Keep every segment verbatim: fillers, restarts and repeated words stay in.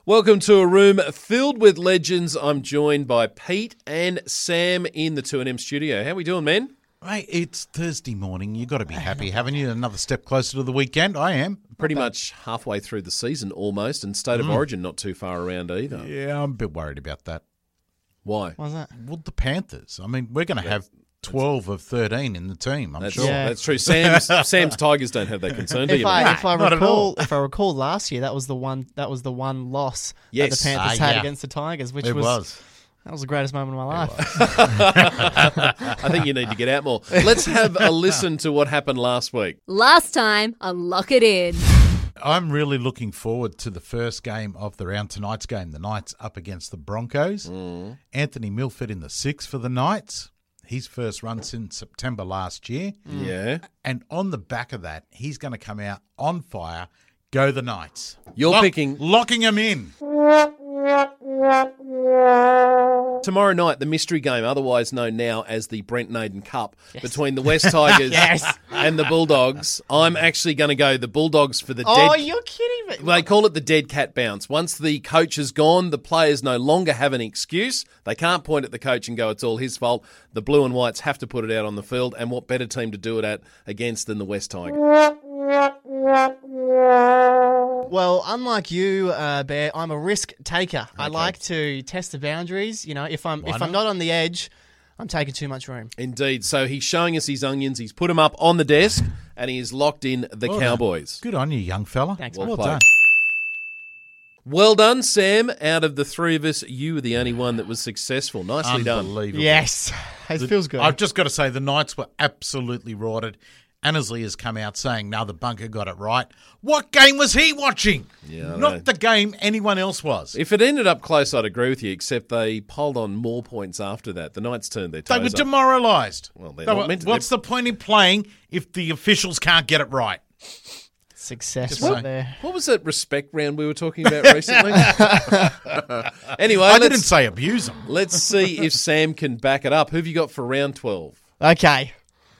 Welcome to a room filled with legends. I'm joined by Pete and Sam in the two N M studio. How we doing, man? Mate, it's Thursday morning. You've got to be happy, haven't you? Another step closer to the weekend. I am. Pretty much halfway through the season almost, and State of mm. Origin not too far around either. Yeah, I'm a bit worried about that. Why? Why's that? Well, the Panthers. I mean, we're going to have twelve of thirteen in the team, I'm that's, sure. Yeah. That's true. Sam's, Sam's Tigers don't have that concern, do if you? I, Nah, if I recall, if I recall last year, that was the one. That was the one loss yes. that the Panthers uh, had yeah. against the Tigers, which it was, was that was the greatest moment of my life. I think you need to get out more. Let's have a listen to what happened last week. Last time on Lock It In. I'm really looking forward to the first game of the round. Tonight's game, the Knights up against the Broncos. Mm. Anthony Milford in the six for the Knights. His first run since September last year. Yeah. And on the back of that, he's going to come out on fire. Go the Knights. You're Lock, picking... Locking them in. Tomorrow night, the mystery game, otherwise known now as the Brent Naden Cup, yes. between the West Tigers yes. and the Bulldogs. I'm actually going to go the Bulldogs for the oh, dead... Oh, you're kidding me. They call it the dead cat bounce. Once the coach is gone, the players no longer have an excuse. They can't point at the coach and go, it's all his fault. The Blue and Whites have to put it out on the field, and what better team to do it at against than the West Tigers? Well, unlike you, uh, Bear, I'm a risk taker. Okay. I like to test the boundaries. You know, if I'm Why if not? I'm not on the edge, I'm taking too much room. Indeed. So he's showing us his onions. He's put them up on the desk, and he's locked in the well Cowboys. Done. Good on you, young fella. Thanks, well, well played. done. Well done, Sam. Out of the three of us, you were the only one that was successful. Nicely done. Unbelievable. Yes, it The- feels good. I've just got to say the Knights were absolutely rorted. Annesley has come out saying, no, the bunker got it right. What game was he watching? Yeah, I know. Not the game anyone else was. If it ended up close, I'd agree with you, except they piled on more points after that. The Knights turned their toes They were up. demoralised. Well, they're They not were- meant to- What's the point in playing if the officials can't get it right? Success Just right saying. there. What was that respect round we were talking about recently? Anyway, I let's, didn't say abuse them. let's see if Sam can back it up. Who have you got for round twelve? Okay.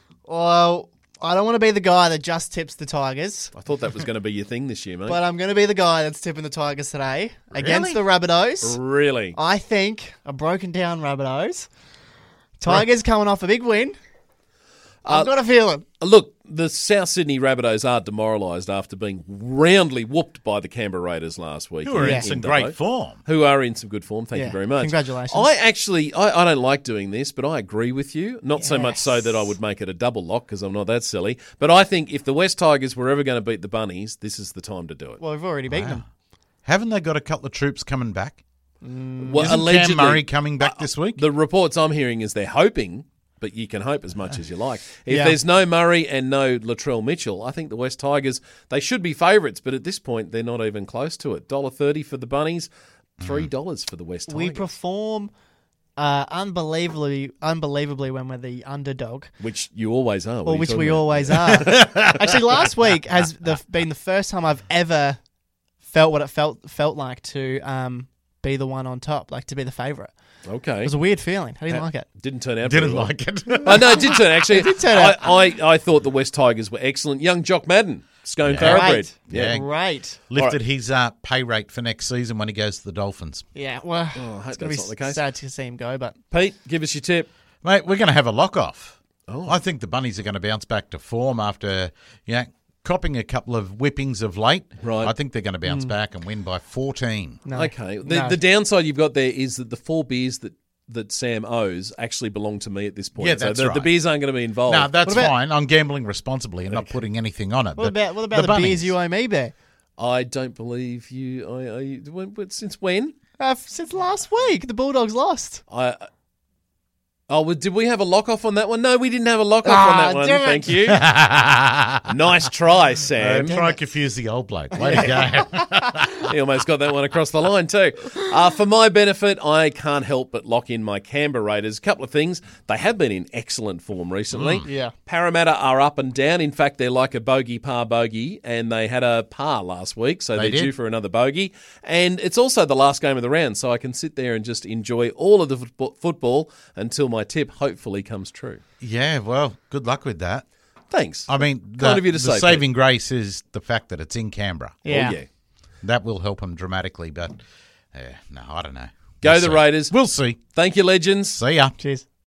Well, I don't want to be the guy that just tips the Tigers, I thought that was going to be your thing this year, mate. but I'm going to be the guy that's tipping the Tigers today against the Rabbitohs. Really? I think a broken down Rabbitohs. Tigers coming off a big win. I've Uh, got a feeling. Look, the South Sydney Rabbitohs are demoralised after being roundly whooped by the Canberra Raiders last week. Who are Yeah. in some in great Dubbo. form. Who are in some good form. Thank Yeah. you very much. Congratulations. I actually, I, I don't like doing this, but I agree with you. Not so much so Yes. that I would make it a double lock because I'm not that silly. But I think if the West Tigers were ever going to beat the Bunnies, this is the time to do it. Well, we've already beaten them. Haven't they got a couple of troops coming back? Well, Isn't Cam Murray coming back this week? The reports I'm hearing is they're hoping, but you can hope as much as you like. If Yeah. there's no Murray and no Latrell Mitchell, I think the West Tigers, they should be favourites, but at this point, they're not even close to it. one dollar thirty for the Bunnies, three dollars for the West Tigers. We perform uh, unbelievably, unbelievably when we're the underdog, Which you always are. What or are you which talking we about? always are. Actually, last week has the, been the first time I've ever felt what it felt felt like to um, be the one on top, like to be the favourite. Okay. It was a weird feeling. I didn't Uh, like it. Didn't turn out Didn't very well. like it. Oh, no, it did turn actually. it did turn out. I, I, I thought the West Tigers were excellent. Young Jock Madden, Scone Yeah. Thoroughbred. Great. Yeah. Great. Lifted his uh, pay rate for next season when he goes to the Dolphins. Yeah, well, Oh, I hope it's going to that's be not the case. sad to see him go, but Pete, give us your tip. Mate, we're going to have a lock-off. Oh. I think the Bunnies are going to bounce back to form after, you know, copping a couple of whippings of late. Right. I think they're going to bounce back and win by fourteen. no. Okay. The, No. the downside you've got there is that the four beers that, that Sam owes actually belong to me at this point. Yeah, that's so the, the right. beers aren't going to be involved. No, that's What about- fine. I'm gambling responsibly and not putting anything on it. What but about what about the, Bunnies- beers you owe me, Bear? I don't believe you. I, I, when, when- since when? Uh, since last week, the Bulldogs lost. I. Oh, well, did we have a lock off on that one? No, we didn't have a lock off Ah, on that one. damn it. Thank you. Nice try, Sam. Uh, try and confuse the old bloke. Way to go. He almost got that one across the line too. Uh, for my benefit, I can't help but lock in my Canberra Raiders. A couple of things. They have been in excellent form recently. Yeah. Parramatta are up and down. In fact, they're like a bogey par bogey, and they had a par last week, so They they're did. due for another bogey. And it's also the last game of the round, so I can sit there and just enjoy all of the football, football until my tip hopefully comes true. Yeah, well, good luck with that. Thanks. I mean, the, Kind of you to the say, saving grace is the fact that it's in Canberra. Yeah. Oh, yeah. That will help them dramatically, but uh, no, I don't know. Go We'll the see. Raiders. We'll see. Thank you, legends. See ya. Cheers.